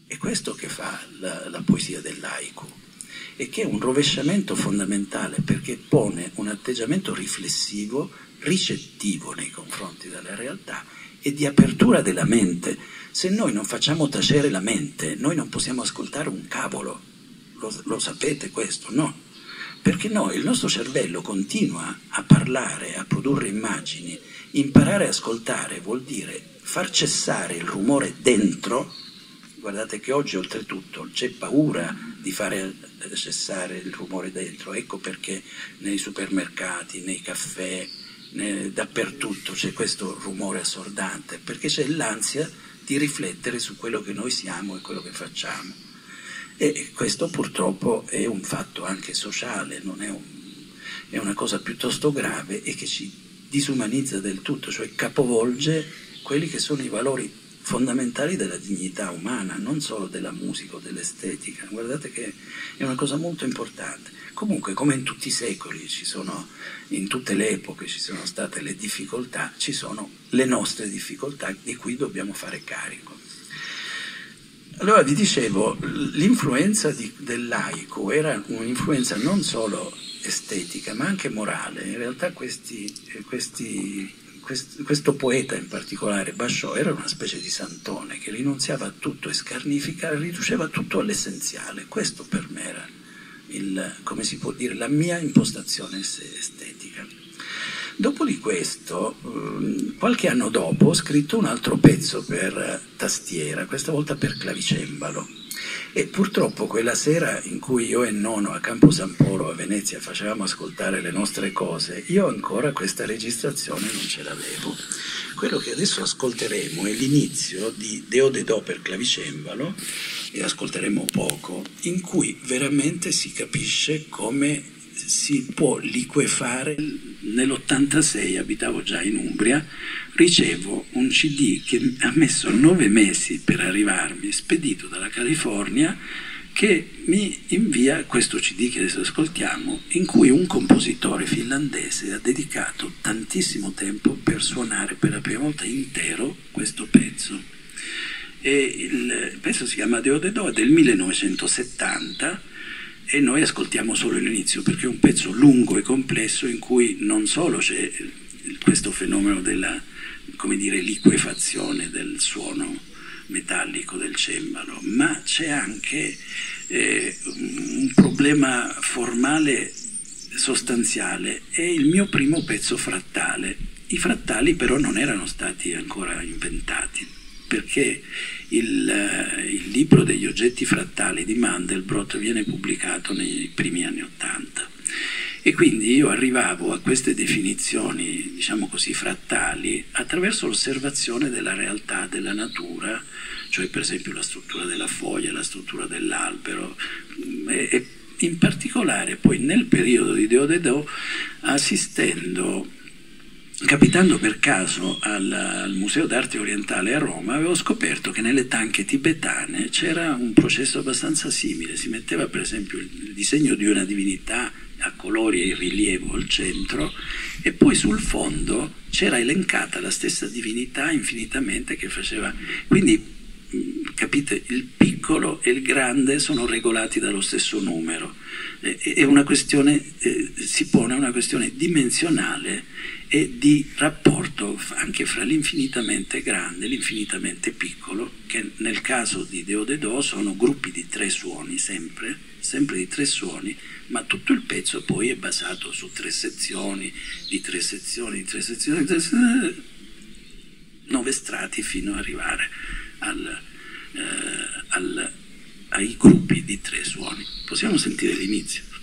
È questo che fa la poesia dell'haiku, e che è un rovesciamento fondamentale, perché pone un atteggiamento riflessivo, ricettivo nei confronti della realtà e di apertura della mente. Se noi non facciamo tacere la mente, noi non possiamo ascoltare un cavolo. Lo sapete questo, no? Perché il nostro cervello continua a parlare, a produrre immagini. Imparare a ascoltare vuol dire far cessare il rumore dentro. Guardate che oggi oltretutto c'è paura di fare cessare il rumore dentro, ecco perché nei supermercati, nei caffè, dappertutto c'è questo rumore assordante, perché c'è l'ansia di riflettere su quello che noi siamo e quello che facciamo. E questo purtroppo è un fatto anche sociale, è una cosa piuttosto grave e che ci disumanizza del tutto, cioè capovolge quelli che sono i valori fondamentali della dignità umana, non solo della musica o dell'estetica. Guardate che è una cosa molto importante. Comunque, come in tutti i secoli, in tutte le epoche ci sono state le difficoltà, ci sono le nostre difficoltà di cui dobbiamo fare carico. Allora vi dicevo, l'influenza dell'haiku era un'influenza non solo estetica ma anche morale. In realtà questo poeta in particolare, Basciò, era una specie di santone che rinunziava a tutto e scarnificava, riduceva tutto all'essenziale. Questo per me era come si può dire, la mia impostazione estetica. Dopo di questo, qualche anno dopo, ho scritto un altro pezzo per tastiera, questa volta per clavicembalo. E purtroppo quella sera in cui io e Nono a Campo San Polo a Venezia facevamo ascoltare le nostre cose, io ancora questa registrazione non ce l'avevo. Quello che adesso ascolteremo è l'inizio di Deo de Do per clavicembalo, e ascolteremo poco, in cui veramente si capisce come si può liquefare. Nell'86 abitavo già in Umbria, ricevo un CD che ha messo 9 mesi per arrivarmi, spedito dalla California, che mi invia questo CD che adesso ascoltiamo, in cui un compositore finlandese ha dedicato tantissimo tempo per suonare per la prima volta intero questo pezzo. E il pezzo si chiama Deo de Do, è del 1970, e noi ascoltiamo solo l'inizio perché è un pezzo lungo e complesso in cui non solo c'è questo fenomeno della, come dire, liquefazione del suono metallico del cembalo, ma c'è anche un problema formale sostanziale. È il mio primo pezzo frattale. I frattali però non erano stati ancora inventati, perché il libro degli oggetti frattali di Mandelbrot viene pubblicato nei primi anni '80, e quindi io arrivavo a queste definizioni, diciamo così, frattali attraverso l'osservazione della realtà, della natura, cioè per esempio la struttura della foglia, la struttura dell'albero, e in particolare poi nel periodo di Deo de Do, capitando per caso al Museo d'Arte Orientale a Roma, avevo scoperto che nelle tanche tibetane c'era un processo abbastanza simile. Si metteva per esempio il disegno di una divinità a colori e in rilievo al centro, e poi sul fondo c'era elencata la stessa divinità infinitamente che faceva. Quindi capite, il piccolo e il grande sono regolati dallo stesso numero. È una questione, si pone una questione dimensionale e di rapporto anche fra l'infinitamente grande e l'infinitamente piccolo, che nel caso di Deo de Do sono gruppi di 3 suoni, sempre di 3 suoni, ma tutto il pezzo poi è basato su 3 sezioni, di 3 sezioni, di 3 sezioni, 9 strati fino ad arrivare ai gruppi di 3 suoni. Possiamo sentire l'inizio.